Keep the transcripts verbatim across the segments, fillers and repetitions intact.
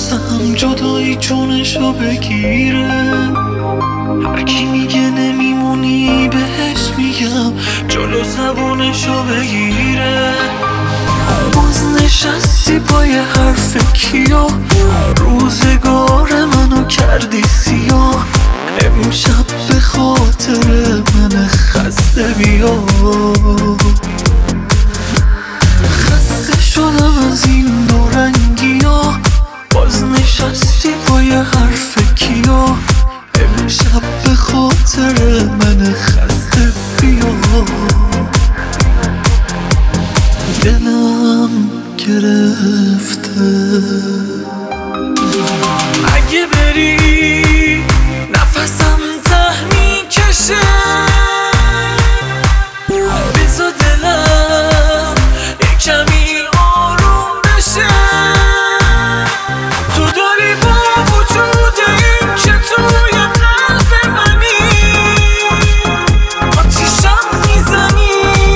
میترسم جدایی جونشو بگیره. هر کی میگه نمیمونی بهش میگم جلو زبونشو بگیره. باز نشستی پای حرف کیا، روزگار منو کردی سیاه. امشب به خاطر من خسته بیا. خسته شدم از این دورنگی ها، باز نشستی پای حرف کیا. امشب به خاطر من خسته بیا. دلم گرفته اگه بری نفسم ته میکشه. بذار دلم یک کمی آروم بشه. تو داری با وجود این که توی قلب منی آتیشم میزنی.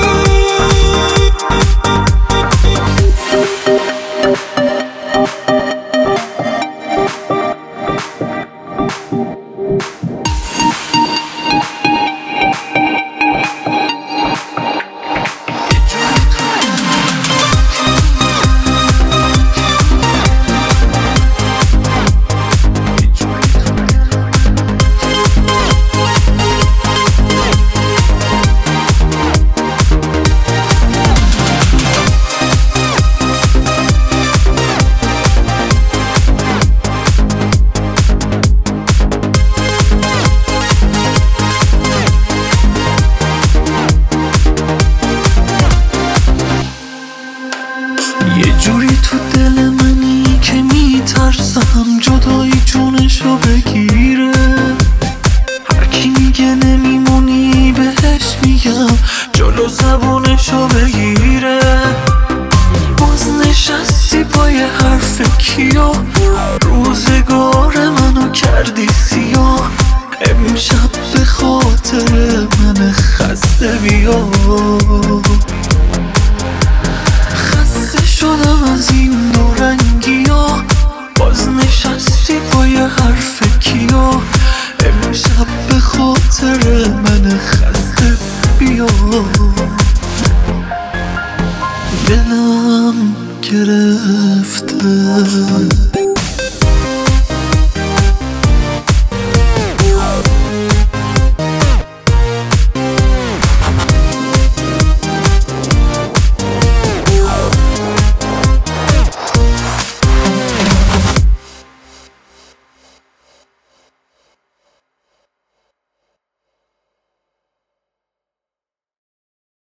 یه جوری تو دل منی که میترسم جدایی جونشو بگیره. هر کی میگه نمیمونی بهش میگم جلو زبونشو بگیره. باز نشستی پای حرف کیا، روزگار منو کردی سیاه. امشب به خاطر من خسته بیا. شدم از این دورنگی ها، باز نشستی پای حرف کیا. امشب به خاطر من خسته بیا. دلم گرفته